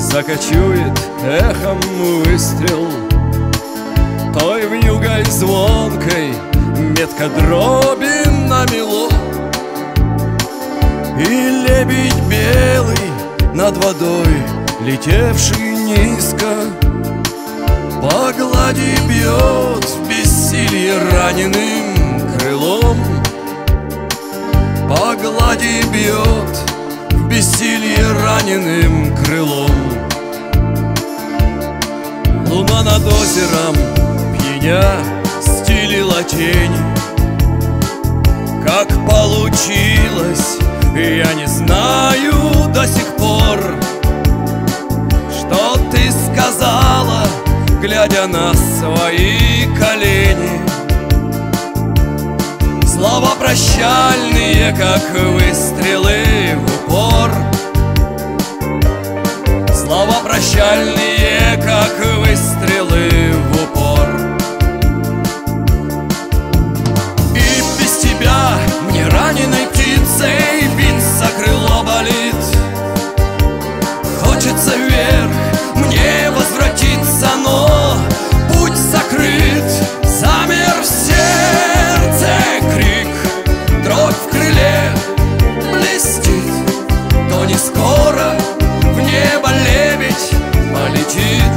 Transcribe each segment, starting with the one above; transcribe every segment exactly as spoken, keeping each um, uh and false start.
закочует эхом выстрел той вьюгой звонкой метко дроби намело. И лебедь белый над водой, летевший низко, по глади бьет в бессилье раненым крылом. По глади бьет в бессилье раненым крылом. Луна над озером пьяня стелила тень. Как получилось, я не знаю до сих пор. Что ты сказала, глядя на свои колени? Слова прощальные, как выстрелы в упор. Слова прощальные, как выстрелы в упор. И без тебя мне раненой птицей биться крыло болит. Хочется вверх мне возвратиться, но путь закрыт. Замер в сердце крик, дробь в крыле блестит. То не скоро в небо лебедь полетит.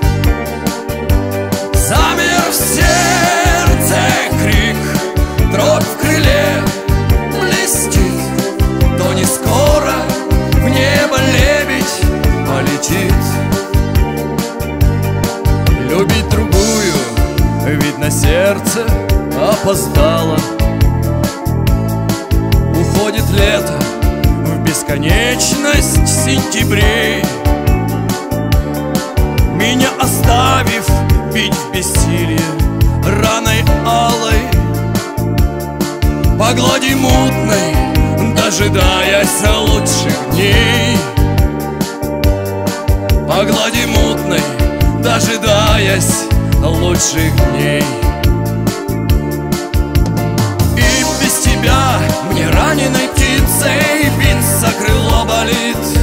Замер в сердце крик, дробь в крыле блестит. То не скоро в небо лебедь полетит. Любить другую, видно, сердце опоздало. Уходит лето в бесконечность сентябрей, меня оставив бить в бессилие раной алой. По глади мутной, дожидаясь лучших дней. По глади мутной, дожидаясь лучших дней. И без тебя мне раненой птицей биться крыло болит.